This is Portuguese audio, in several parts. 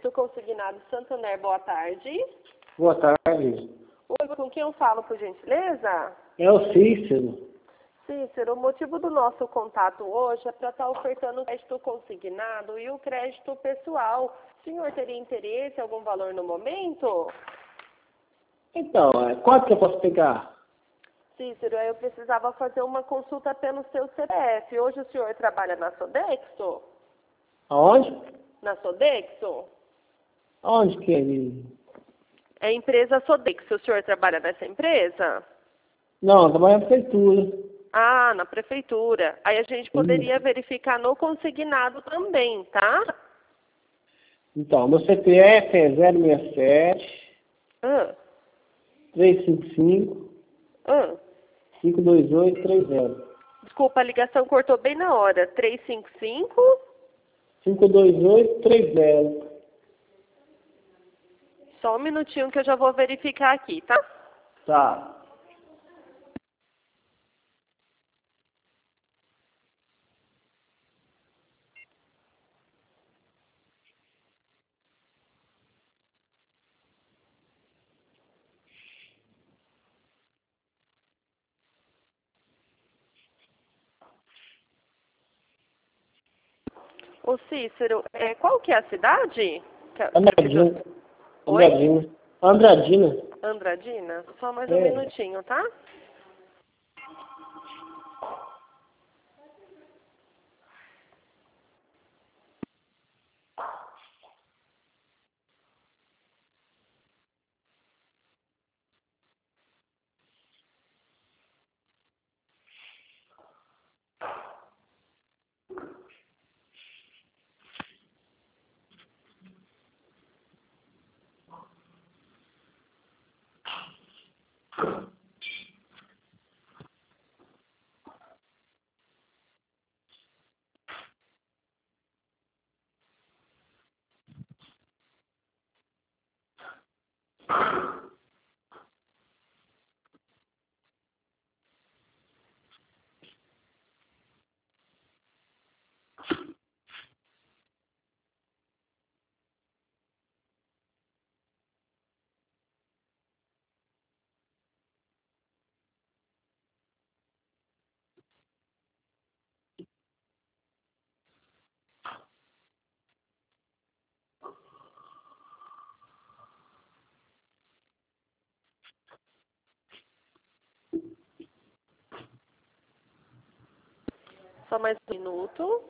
do Consignado Santander, boa tarde. Boa tarde. Oi, com quem eu falo, por gentileza? É o Cícero. Cícero, o motivo do nosso contato hoje é para estar ofertando o crédito consignado e o crédito pessoal. O senhor teria interesse em algum valor no momento? Então, quanto que eu posso pegar? Cícero, eu precisava fazer uma consulta pelo seu CPF. Hoje o senhor trabalha na Sodexo? Aonde? Na Sodexo? Aonde que ele... É a empresa Sodexo. O senhor trabalha nessa empresa? Não, eu trabalho na prefeitura. Ah, na prefeitura. Aí a gente poderia verificar no consignado também, tá? Então, meu CPF é 067 Ah, 355 ah. 52830. Desculpa, a ligação cortou bem na hora. 355? 52830. Só um minutinho que eu já vou verificar aqui, tá? Tá. Ô Cícero, qual que é a cidade? Andradina. Oi? Andradina. Andradina. Andradina? Só mais um É. minutinho, tá? Só mais um minuto.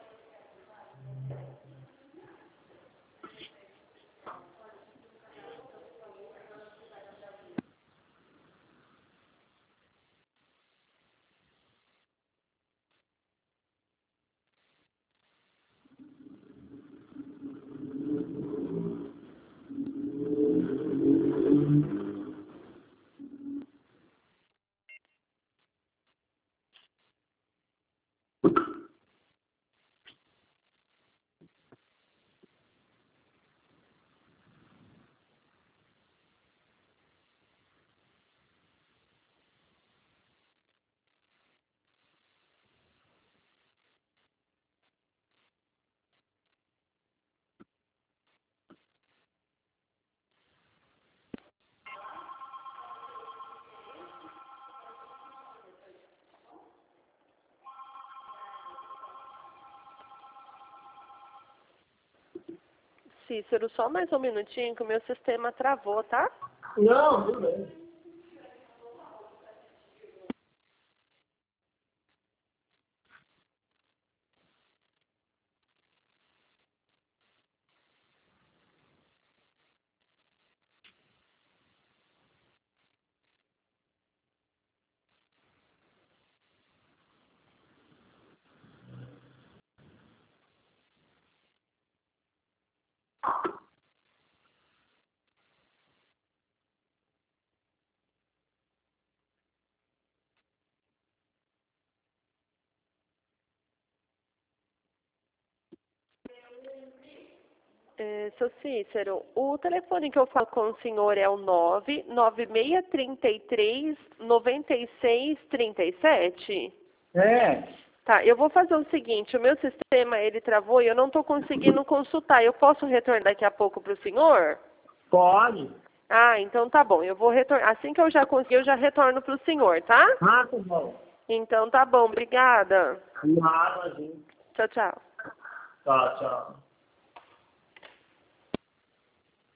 Cícero, só mais um minutinho que o meu sistema travou, tá? Não, tudo bem. Seu Cícero, o telefone que eu falo com o senhor é o 99633 9637? É. Tá, eu vou fazer o seguinte, o meu sistema, ele travou e eu não estou conseguindo consultar. Eu posso retornar daqui a pouco para o senhor? Pode. Ah, então tá bom. Eu vou retornar. Assim que eu já conseguir, eu já retorno para o senhor, tá? Ah, tá bom. Então tá bom, obrigada. Nada, gente. Tchau, tchau. Tchau, tchau.